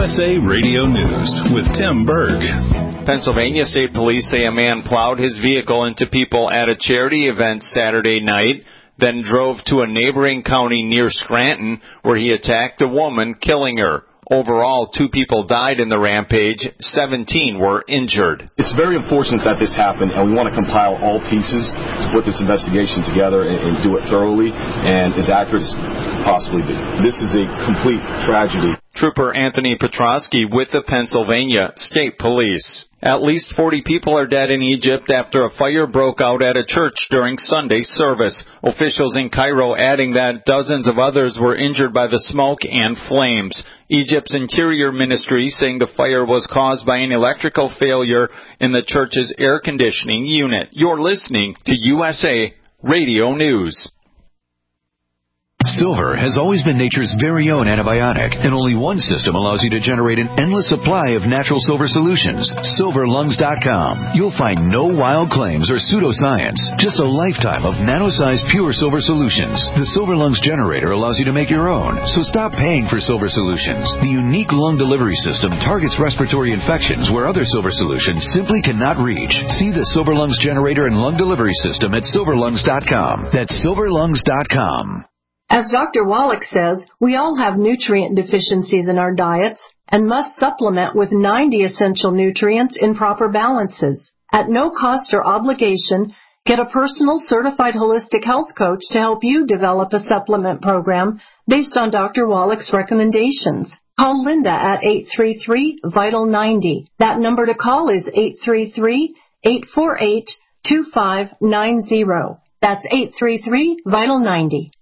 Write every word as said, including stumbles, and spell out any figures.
U S A Radio News with Tim Berg. Pennsylvania State Police say a man plowed his vehicle into people at a charity event Saturday night, then drove to a neighboring county near Scranton where he attacked a woman, killing her. Overall, two people died in the rampage. seventeen were injured. It's very unfortunate that this happened, and we want to compile all pieces to put this investigation together and, and do it thoroughly and as accurate as possibly be. This is a complete tragedy. Trooper Anthony Petrosky with the Pennsylvania State Police. At least forty people are dead in Egypt after a fire broke out at a church during Sunday service. Officials in Cairo adding that dozens of others were injured by the smoke and flames. Egypt's Interior Ministry saying the fire was caused by an electrical failure in the church's air conditioning unit. You're listening to U S A Radio News. Silver has always been nature's very own antibiotic, and only one system allows you to generate an endless supply of natural silver solutions. silver lungs dot com. You'll find no wild claims or pseudoscience, just a lifetime of nano-sized pure silver solutions. The Silver Lungs generator allows you to make your own, so stop paying for silver solutions. The unique lung delivery system targets respiratory infections where other silver solutions simply cannot reach. See the Silver Lungs generator and lung delivery system at silver lungs dot com. That's silver lungs dot com. As Doctor Wallach says, we all have nutrient deficiencies in our diets and must supplement with ninety essential nutrients in proper balances. At no cost or obligation, get a personal certified holistic health coach to help you develop a supplement program based on Doctor Wallach's recommendations. Call Linda at eight three three, vital ninety. That number to call is eight three three, eight four eight, two five nine zero. That's eight three three, vital ninety.